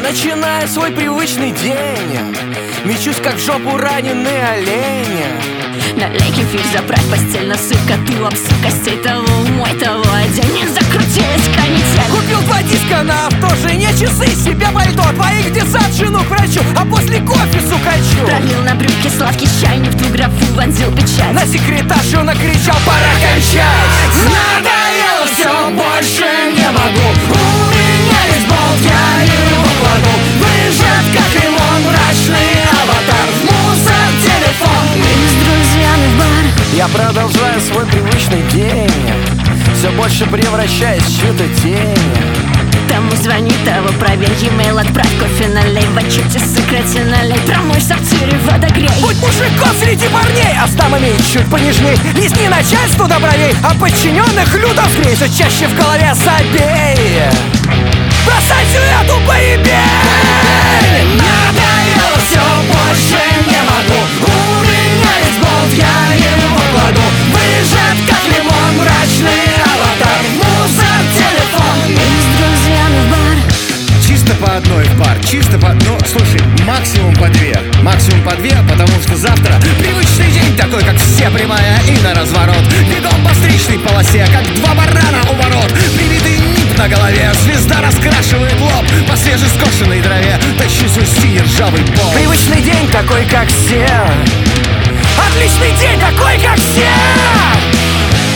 начинаю свой привычный день. Мечусь, как в жопу раненый олень. Налей кефир, заправь постель, насыпь коту, обсыпь костей того, умой того, одень. Закрутилась канитель. Купил 2 диска на авто, жене часы, себе пальто, двоих десант, жену к врачу, а после кофе сукачу. Пролил на брюки сладкий чай, не в ту графу вонзил печать. На секретаршу накричал: пора кончать. Надоело все, больше не могу. У меня есть болт, я его кладу. Выжат, как лимон, мрачный аватар. В мусор телефон. Мы с друзьями в бар. Я продолжаю свой привычный день, все больше превращаясь в чью-то тень. Тому звони, того проверь, e-mail отправь, кофе налей, в отчете сократи налей, промой в сортире, водогрей. Будь мужиком среди парней, а с дамами чуть понежней. Лизни начальству до бровей, а подчиненных люто взгрей. Все чаще в голове забей. Бросай всю эту поебень. Надоело все, больше не могу. У меня есть болт, я его кладу. Выжат, как лимон, мрачный аватар. Мусор, телефон. Мы с друзьями в бар. Чисто по одной в бар, чисто по... Ну, слушай, максимум по 2. Максимум по 2, потому что завтра привычный день такой, как все, прямая и на разворот. Бегом по встречной полосе, как 2 барана у ворот. Привитый нип на голове, звезда раскрашивает лоб. По свежескошенной траве тащу свой синий ржавый пол. Привычный день такой, как все. Отличный день такой, как все.